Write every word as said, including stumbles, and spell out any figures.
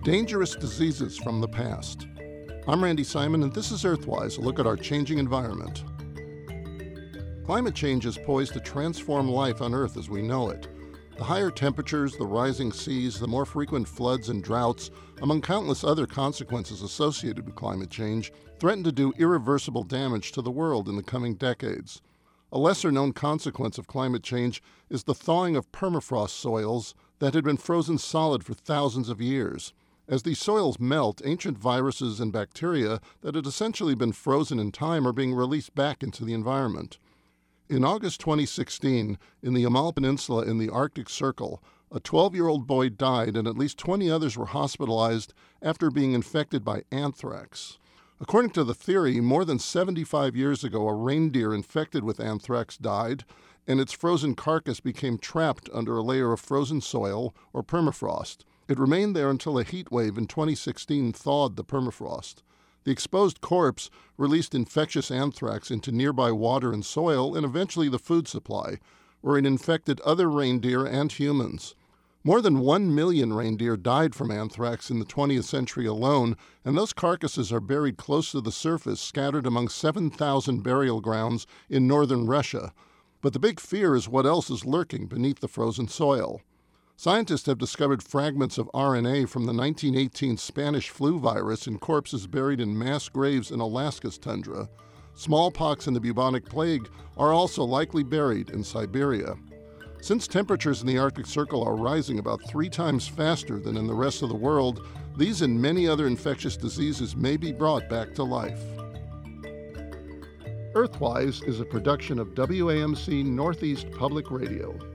Dangerous diseases from the past. I'm Randy Simon, and this is Earthwise, a look at our changing environment. Climate change is poised to transform life on Earth as we know it. The higher temperatures, the rising seas, the more frequent floods and droughts, among countless other consequences associated with climate change, threaten to do irreversible damage to the world in the coming decades. A lesser-known consequence of climate change is the thawing of permafrost soils that had been frozen solid for thousands of years. As these soils melt, ancient viruses and bacteria that had essentially been frozen in time are being released back into the environment. In August twenty sixteen, in the Yamal Peninsula in the Arctic Circle, a twelve-year-old boy died and at least twenty others were hospitalized after being infected by anthrax. According to the theory, more than seventy-five years ago, a reindeer infected with anthrax died, and its frozen carcass became trapped under a layer of frozen soil or permafrost. It remained there until a heat wave in twenty sixteen thawed the permafrost. The exposed corpse released infectious anthrax into nearby water and soil and eventually the food supply, where it infected other reindeer and humans. More than one million reindeer died from anthrax in the twentieth century alone, and those carcasses are buried close to the surface, scattered among seven thousand burial grounds in northern Russia. But the big fear is what else is lurking beneath the frozen soil. Scientists have discovered fragments of R N A from the nineteen eighteen Spanish flu virus in corpses buried in mass graves in Alaska's tundra. Smallpox and the bubonic plague are also likely buried in Siberia. Since temperatures in the Arctic Circle are rising about three times faster than in the rest of the world, these and many other infectious diseases may be brought back to life. Earthwise is a production of W A M C Northeast Public Radio.